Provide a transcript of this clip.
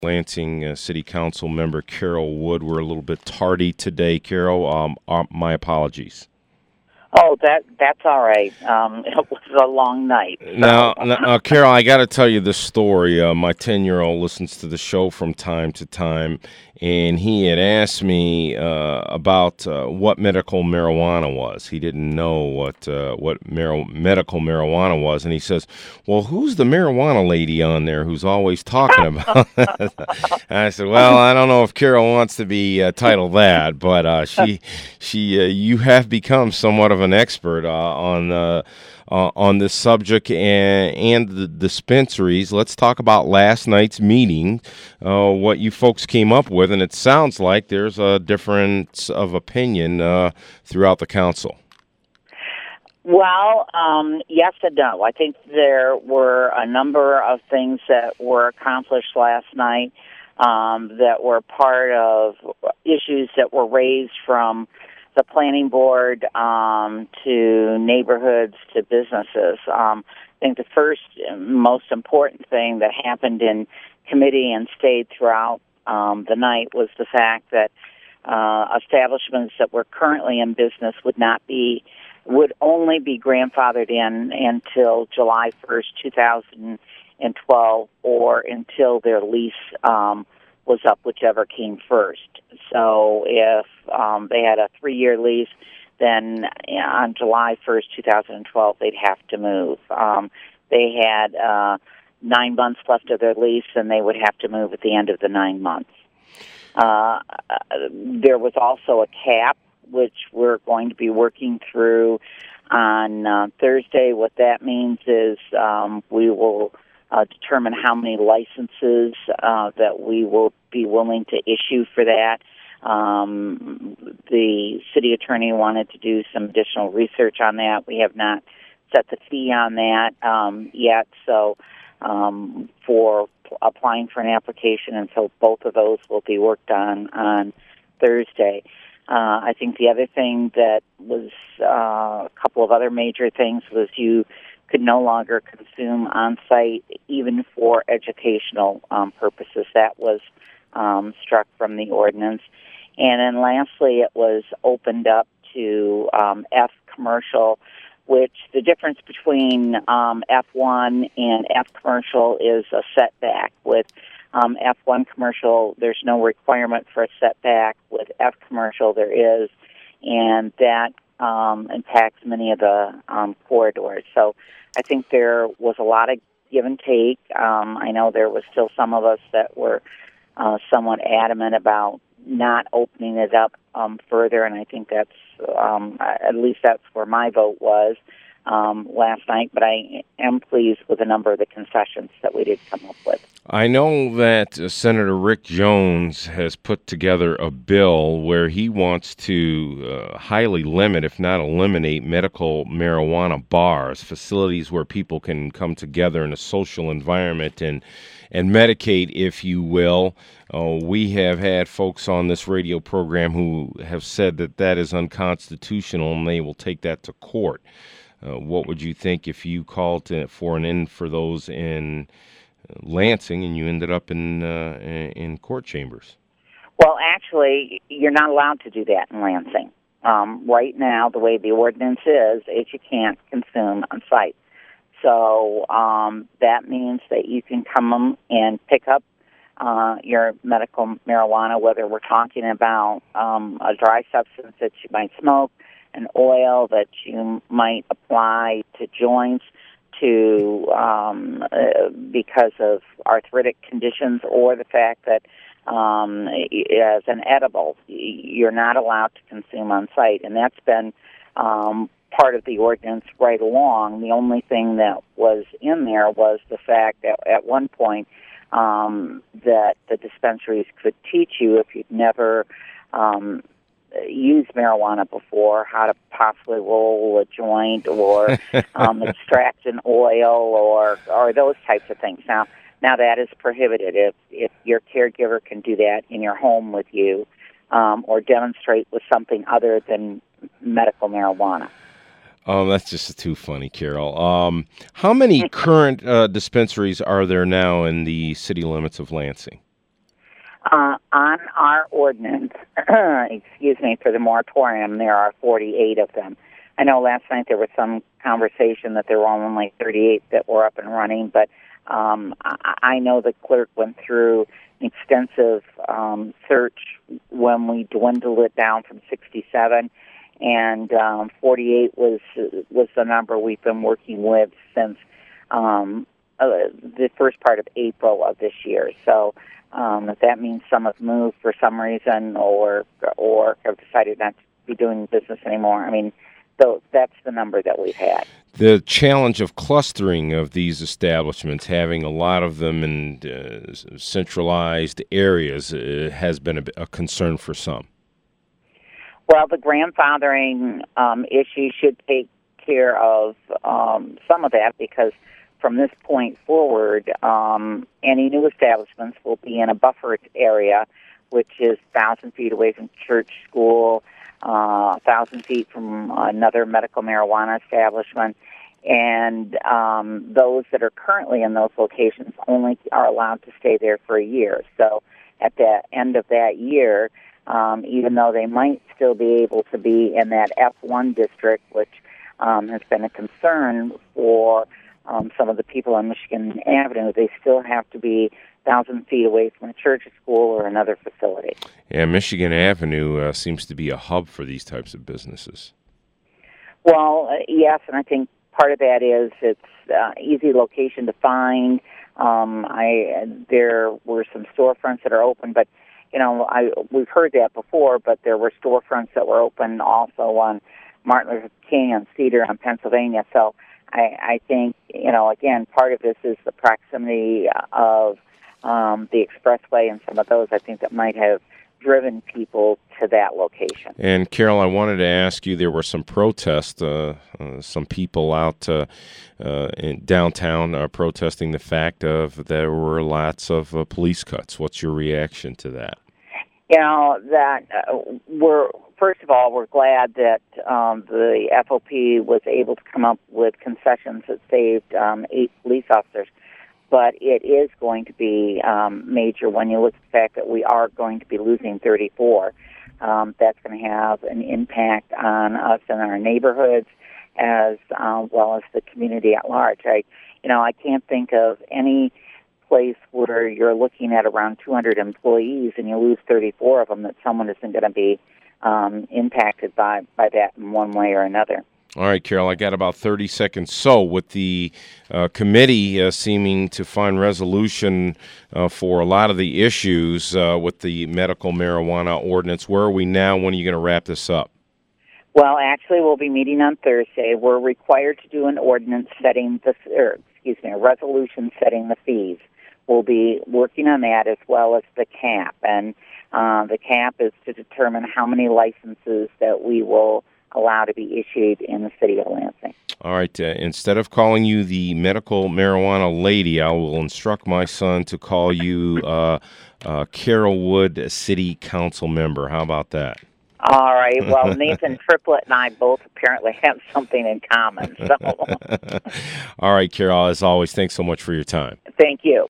Lansing City Council member Carol Wood. We're a little bit tardy today, Carol. My apologies. Oh, that's all right. It was a long night, so. Now, Carol, I got to tell you this story. My 10-year-old listens to the show from time to time, and he had asked me about what medical marijuana was. He didn't know what medical marijuana was, and he says, "Well, who's the marijuana lady on there who's always talking about that?" And I said, "Well, I don't know if Carol wants to be titled that, but you have become somewhat of an expert on this subject and the dispensaries. Let's talk about last night's meeting, what you folks came up with, and it sounds like there's a difference of opinion throughout the council." Well, yes and no. I think there were a number of things that were accomplished last night that were part of issues that were raised from the planning board to neighborhoods to businesses. I think the first most important thing that happened in committee and stayed throughout the night was the fact that establishments that were currently in business would only be grandfathered in until July 1st, 2012, or until their lease was up, whichever came first. So if they had a 3-year lease, then on July 1st, 2012, they'd have to move. They had 9 months left of their lease, and they would have to move at the end of the 9 months. There was also a cap, which we're going to be working through on Thursday. What that means is we will determine how many licenses that we will be willing to issue for that. The city attorney wanted to do some additional research on that. We have not set the fee on that yet, so for applying for an application, and so both of those will be worked on Thursday. I think the other thing that was a couple of other major things was you could no longer consume on-site even for educational purposes. That was struck from the ordinance. And then lastly, it was opened up to F commercial, which the difference between F1 and F commercial is a setback. With F1 commercial, there's no requirement for a setback. With F commercial, there is, and that impacts many of the corridors. So I think there was a lot of give and take. I know there was still some of us that were somewhat adamant about not opening it up further, and I think that's at least that's where my vote was last night. But I am pleased with a number of the concessions that we did come up with. I know that Senator Rick Jones has put together a bill where he wants to highly limit, if not eliminate, medical marijuana bars, facilities where people can come together in a social environment and medicate, if you will. We have had folks on this radio program who have said that that is unconstitutional, and they will take that to court. What would you think if you called for an end for those in Lansing and you ended up in court chambers? Well, actually, you're not allowed to do that in Lansing. Right now, the way the ordinance is you can't consume on site. So that means that you can come and pick up your medical marijuana, whether we're talking about a dry substance that you might smoke, an oil that you might apply to joints, to because of arthritic conditions, or the fact that as an edible, you're not allowed to consume on site, and that's been part of the ordinance right along. The only thing that was in there was the fact that at one point that the dispensaries could teach you, if you'd never used marijuana before, how to possibly roll a joint or extract an oil or those types of things. Now that is prohibited. If your caregiver can do that in your home with you, or demonstrate with something other than medical marijuana. Oh, that's just too funny, Carol. How many current dispensaries are there now in the city limits of Lansing? On our ordinance, excuse me, for the moratorium, there are 48 of them. I know last night there was some conversation that there were only 38 that were up and running, but I know the clerk went through an extensive search when we dwindled it down from 67, and 48 was the number we've been working with since the first part of April of this year. So if that means some have moved for some reason or have decided not to be doing business anymore, I mean, so that's the number that we've had. The challenge of clustering of these establishments, having a lot of them in centralized areas, has been a concern for some. Well, the grandfathering issue should take care of some of that, because from this point forward, any new establishments will be in a buffer area, which is 1,000 feet away from church, school, 1,000 feet from another medical marijuana establishment, and those that are currently in those locations only are allowed to stay there for a year. So at the end of that year, even though they might still be able to be in that F1 district, which has been a concern for some of the people on Michigan Avenue, they still have to be 1,000 feet away from a church, a school, or another facility. Yeah, Michigan Avenue seems to be a hub for these types of businesses. Well, yes, and I think part of that is it's easy location to find. There were some storefronts that are open, but we've heard that before. But there were storefronts that were open also on Martin Luther King and Cedar on Pennsylvania. So I think again, part of this is the proximity of the expressway and some of those, I think, that might have driven people to that location. And Carol, I wanted to ask you, there were some protests, some people out in downtown protesting the fact of there were lots of police cuts. What's your reaction to that? First of all, we're glad that the FOP was able to come up with concessions that saved 8 police officers. But it is going to be major when you look at the fact that we are going to be losing 34. That's going to have an impact on us and our neighborhoods, as well as the community at large. I can't think of any place where you're looking at around 200 employees and you lose 34 of them that someone isn't going to be impacted by that in one way or another. All right, Carol, I got about 30 seconds. So with the committee seeming to find resolution for a lot of the issues with the medical marijuana ordinance, where are we now? When are you going to wrap this up? Well, actually, we'll be meeting on Thursday. We're required to do an ordinance a resolution setting the fees. We'll be working on that, as well as the cap. And the cap is to determine how many licenses that we will allow to be issued in the city of Lansing. All right. Instead of calling you the medical marijuana lady, I will instruct my son to call you Carrollwood City Council member. How about that? All right. Well, Nathan Triplett and I both apparently have something in common. So. All right, Carol, as always, thanks so much for your time. Thank you.